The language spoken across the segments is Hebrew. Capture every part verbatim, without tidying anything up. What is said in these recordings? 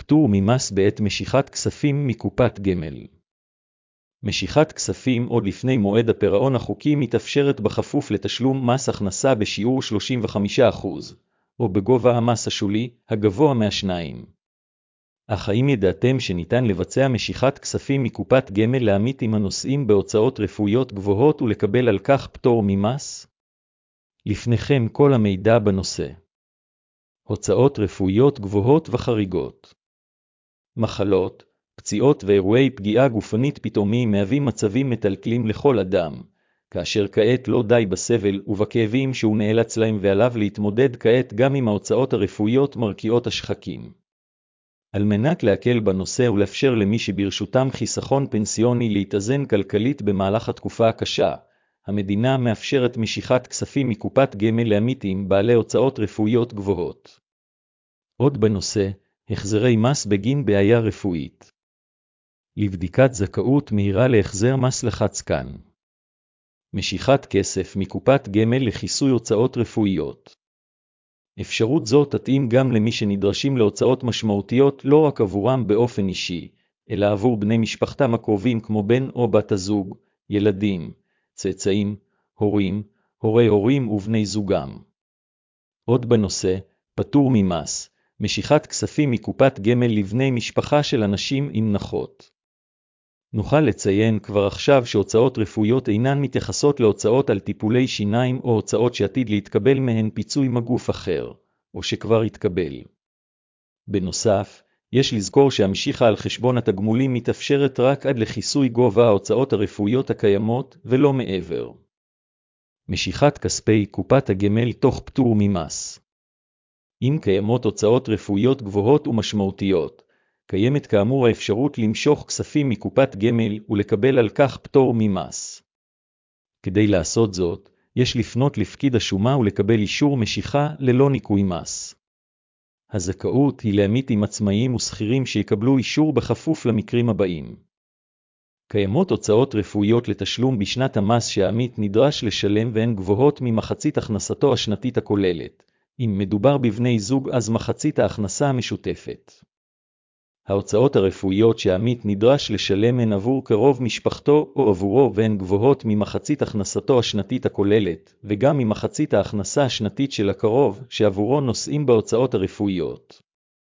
פטור ממס בעת משיכת כספים מקופת גמל. משיכת כספים עוד לפני מועד הפירעון החוקי מתאפשרת בכפוף לתשלום מס הכנסה בשיעור שלושים וחמישה אחוז, או בגובה המס השולי, הגבוה מהשניים. אך האם ידעתם שניתן לבצע משיכת כספים מקופת גמל לעמית עם הנושאים בהוצאות רפואיות גבוהות ולקבל על כך פטור ממס? לפניכם כל המידע בנושא. הוצאות רפואיות גבוהות וחריגות. מחלות, פציעות ואירועי פגיעה גופנית פתאומיים מהווים מצבים מטלטלים לכל אדם, כאשר כעת לא די בסבל ובכאבים שהוא נאלץ להם ועליו להתמודד כעת גם עם ההוצאות הרפואיות מרקיעות השחקים. על מנת להקל בנושא ולאפשר למי שברשותם חיסכון פנסיוני להתאזן כלכלית במהלך התקופה הקשה, המדינה מאפשרת משיכת כספים מקופת גמל לעמיתים בעלי הוצאות רפואיות גבוהות. עוד בנושא, החזרי מס בגין בעיה רפואית. לבדיקת זכאות מהירה להחזר מס לחץ כאן. משיכת כסף מקופת גמל לכיסוי הוצאות רפואיות. אפשרות זו תתאים גם למי שנדרשים להוצאות משמעותיות לא רק עבורם באופן אישי, אלא עבור בני משפחתם הקרובים כמו בן או בת הזוג, ילדים, צאצאים, הורים, הורי הורים ובני זוגם. עוד בנושא, פטור ממס, משיכת כספים מקופת גמל לבני משפחה של אנשים עם נכות. נוכל לציין כבר עכשיו שהוצאות רפואיות אינן מתייחסות להוצאות על טיפולי שיניים או הוצאות שעתיד להתקבל מהן פיצוי מגוף אחר, או שכבר התקבל. בנוסף, יש לזכור שהמשיכה על חשבון התגמולים מתאפשרת רק עד לכיסוי גובה ההוצאות הרפואיות הקיימות ולא מעבר. משיכת כספי קופת הגמל תוך פטור ממס. אם קיימות הוצאות רפואיות גבוהות ומשמעותיות, קיימת כאמור האפשרות למשוך כספים מקופת גמל ולקבל על כך פטור ממס. כדי לעשות זאת, יש לפנות לפקיד השומה ולקבל אישור משיכה ללא ניכוי מס. הזכאות היא לעמיתים עצמאיים ושכירים שיקבלו אישור בכפוף למקרים הבאים. קיימות הוצאות רפואיות לתשלום בשנת המס שהעמית נדרש לשלם והן גבוהות ממחצית הכנסתו השנתית הכוללת. אם מדובר בבני זוג אז מחצית ההכנסה המשותפת. ההוצאות הרפואיות שהעמית נדרש לשלם הן עבור קרוב משפחתו או עבורו והן גבוהות ממחצית הכנסתו השנתית הכוללת, וגם ממחצית ההכנסה השנתית של הקרוב שעבורו נושאים בהוצאות הרפואיות.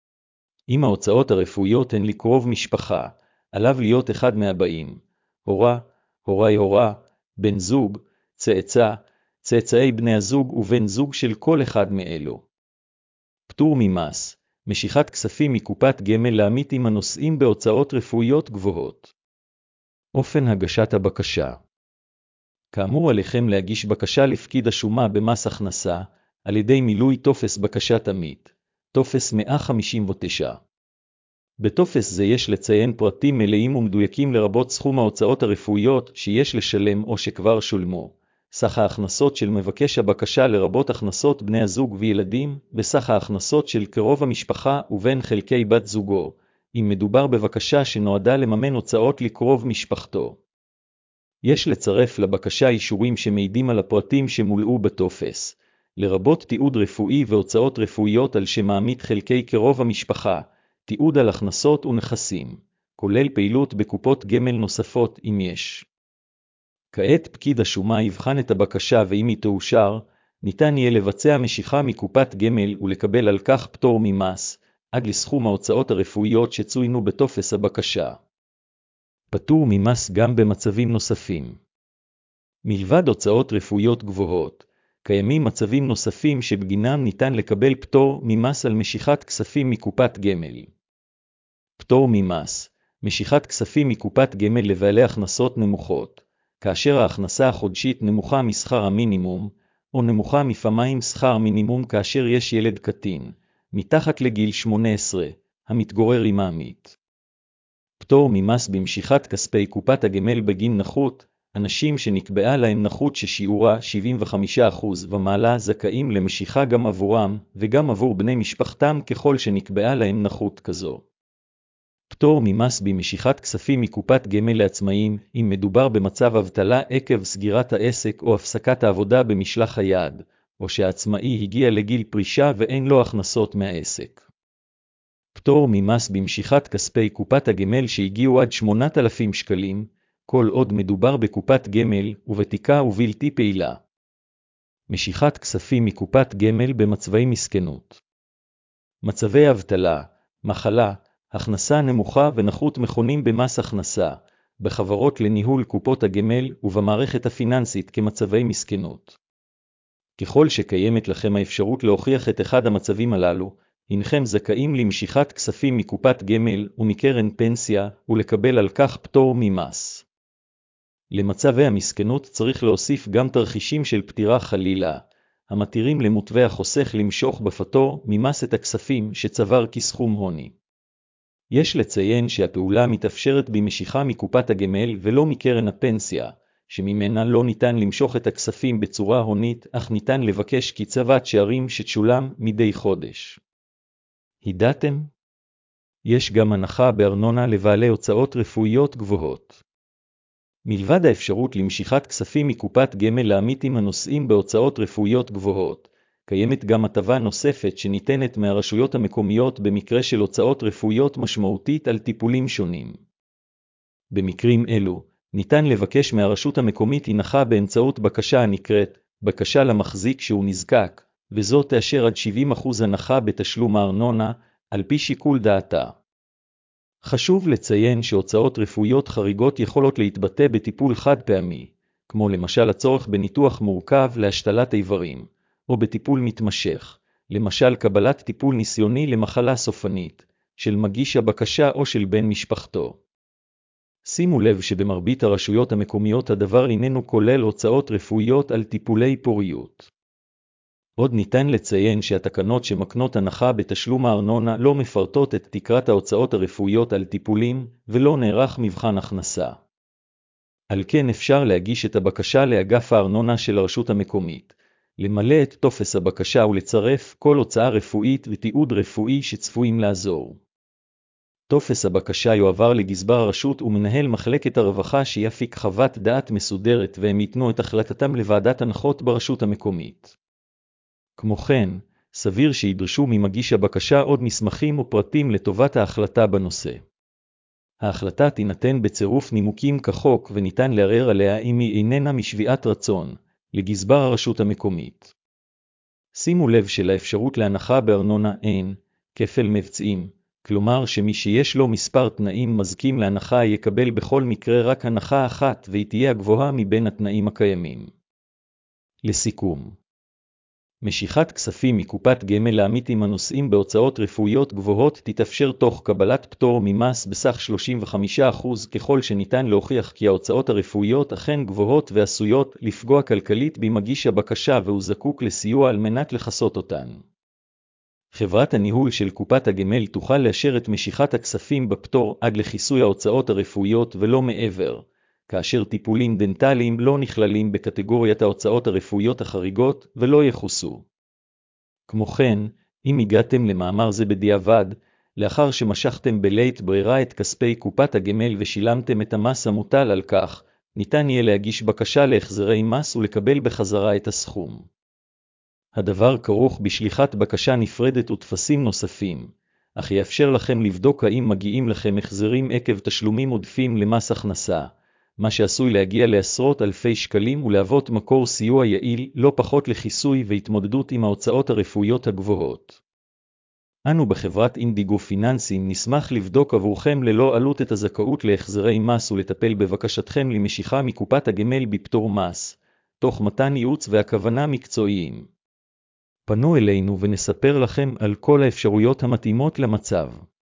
אם ההוצאות הרפואיות הן לקרוב משפחה, עליו להיות אחד מהבאים: הורה, הורי הורה, בן זוג, צאצא, צאצאי בני הזוג ובן זוג של כל אחד מאלו. פטור ממס, משיכת כספים מקופת גמל לעמיתים הנושאים בהוצאות רפואיות גבוהות. אופן הגשת הבקשה. כאמור עליכם להגיש בקשה לפקיד השומה במס הכנסה, על ידי מילוי טופס בקשת עמית, טופס מאה חמישים ותשע. בטופס זה יש לציין פרטים מלאים ומדויקים לרבות סכום ההוצאות הרפואיות שיש לשלם או שכבר שולמו, סך ההכנסות של מבקש הבקשה לרבות הכנסות בני הזוג וילדים, וסך ההכנסות של קרוב המשפחה ובין חלקי בת זוגו, אם מדובר בבקשה שנועדה לממן הוצאות לקרוב משפחתו. יש לצרף לבקשה אישורים שמעידים על הפרטים שמולאו בטופס, לרבות תיעוד רפואי והוצאות רפואיות על שם העמית חלקי קרוב המשפחה, תיעוד על הכנסות ונכסים, כולל פעילות בקופות גמל נוספות אם יש. כעת פקיד השומה יבחן את הבקשה ואם היא תאושר, ניתן יהיה לבצע משיכה מקופת גמל ולקבל על כך פטור ממס, עד לסכום ההוצאות הרפואיות שצוינו בטופס הבקשה. פטור ממס גם במצבים נוספים. מלבד הוצאות רפואיות גבוהות, קיימים מצבים נוספים שבגינם ניתן לקבל פטור ממס על משיכת כספים מקופת גמל. פטור ממס, משיכת כספים מקופת גמל לבעלי הכנסות נמוכות, כאשר ההכנסה החודשית נמוכה משכר המינימום, או נמוכה מפעמיים שכר מינימום כאשר יש ילד קטין, מתחת לגיל שמונה עשרה, המתגורר עם העמית. פטור ממס במשיכת כספי קופת הגמל בגין נכות, אנשים שנקבעה להם נכות ששיעורה שבעים וחמישה אחוז ומעלה זכאים למשיכה גם עבורם, וגם עבור בני משפחתם ככל שנקבעה להם נכות כזו. פטור ממס במשיכת כספים מקופת גמל לעצמאים, אם מדובר במצב אבטלה עקב סגירת העסק או הפסקת העבודה במשלח היד, או שהעצמאי הגיע לגיל פרישה ואין לו הכנסות מהעסק. פטור ממס במשיכת כספי קופת הגמל שהגיעו עד שמונת אלפים שקלים, כל עוד מדובר בקופת גמל ובתיקה ובלתי פעילה. משיכת כספים מקופת גמל במצבי מסכנות. מצבי אבטלה, מחלה, הכנסה נמוכה ונכות מכונים במס הכנסה, בחברות לניהול קופות הגמל ובמערכת הפיננסית כמצבי מסכנות. ככל שקיימת לכם האפשרות להוכיח את אחד המצבים הללו, הנכם זכאים למשיכת כספים מקופת גמל ומקרן פנסיה ולקבל על כך פטור ממס. למצבי המסכנות צריך להוסיף גם תרחישים של פטירה חלילה, המתירים למוטבי החוסך למשוך בפטור ממס את הכספים שצבר כסכום הוני. יש לציין שהפעולה מתאפשרת במשיכה מקופת הגמל ולא מקרן הפנסיה, שממנה לא ניתן למשוך את הכספים בצורה הונית, אך ניתן לבקש קצבת שערים שתשולם מדי חודש. ידעתם? יש גם הנחה בארנונה לבעלי הוצאות רפואיות גבוהות. מלבד האפשרות למשיכת כספים מקופת גמל לעמיתים הנושאים בהוצאות רפואיות גבוהות, קיימת גם הטבה נוספת שניתנת מהרשויות המקומיות במקרה של הוצאות רפואיות משמעותית על טיפולים שונים. במקרים אלו, ניתן לבקש מהרשות המקומית הנחה באמצעות בקשה הנקראת בקשה למחזיק שהוא נזקק, וזאת תאשר עד שבעים אחוז הנחה בתשלום הארנונה, על פי שיקול דעתה. חשוב לציין שהוצאות רפואיות חריגות יכולות להתבטא בטיפול חד פעמי, כמו למשל הצורך בניתוח מורכב להשתלת איברים, או בטיפול מתמשך, למשל קבלת טיפול ניסיוני למחלה סופנית, של מגיש הבקשה או של בן משפחתו. שימו לב שבמרבית הרשויות המקומיות הדבר איננו כולל הוצאות רפואיות על טיפולי פוריות. עוד ניתן לציין שהתקנות שמקנות הנחה בתשלום הארנונה לא מפרטות את תקרת ההוצאות הרפואיות על טיפולים, ולא נערך מבחן הכנסה. על כן אפשר להגיש את הבקשה לאגף הארנונה של הרשות המקומית, למלא את טופס הבקשה ולצרף כל הוצאה רפואית ותיעוד רפואי שצפויים לעזור. טופס הבקשה יועבר לגזבר הרשות ומנהל מחלקת הרווחה שיפיק חוות דעת מסודרת והם ייתנו את החלטתם לוועדת הנחות ברשות המקומית. כמו כן, סביר שידרשו ממגיש הבקשה עוד מסמכים או פרטים לטובת ההחלטה בנושא. ההחלטה תינתן בצירוף נימוקים כחוק וניתן לערער עליה אם היא איננה משביעת רצון, לגזבר הרשות המקומית. שימו לב שלאפשרות להנחה בארנונה אין כפל מבצעים, כלומר שמי שיש לו מספר תנאים מזכים להנחה יקבל בכל מקרה רק הנחה אחת והיא תהיה הגבוהה מבין התנאים הקיימים. לסיכום, משיכת כספים מקופת גמל לעמיתים הנושאים בהוצאות רפואיות גבוהות תתאפשר תוך קבלת פטור ממס בסך שלושים וחמישה אחוז ככל שניתן להוכיח כי ההוצאות הרפואיות אכן גבוהות ועשויות לפגוע כלכלית במגיש הבקשה והוא זקוק לסיוע על מנת לכסות אותן. חברת הניהול של קופת הגמל תוכל לאשר את משיכת הכספים בפטור עד לכיסוי ההוצאות הרפואיות ולא מעבר, כאשר טיפולים דנטליים לא נכללים בקטגוריית ההוצאות הרפואיות החריגות ולא יחוסו. כמו כן, אם הגעתם למאמר זה בדיעבד, לאחר שמשכתם בלית ברירה את כספי קופת הגמל ושילמתם את המס המוטל על כך, ניתן יהיה להגיש בקשה להחזרי מס ולקבל בחזרה את הסכום. הדבר כרוך בשליחת בקשה נפרדת וטפסים נוספים, אך יאפשר לכם לבדוק האם מגיעים לכם החזרים עקב תשלומים עודפים למס הכנסה, מה שעשוי להגיע לעשרות אלפי שקלים ולהוות מקור סיוע יעיל לא פחות לכיסוי והתמודדות עם ההוצאות הרפואיות הגבוהות. אנו בחברת אינדיגו פיננסים נשמח לבדוק עבורכם ללא עלות את הזכאות להחזרי מס ולטפל בבקשתכם למשיכה מקופת הגמל בפטור מס, תוך מתן ייעוץ והכוונה מקצועיים. פנו אלינו ונספר לכם על כל האפשרויות המתאימות למצב.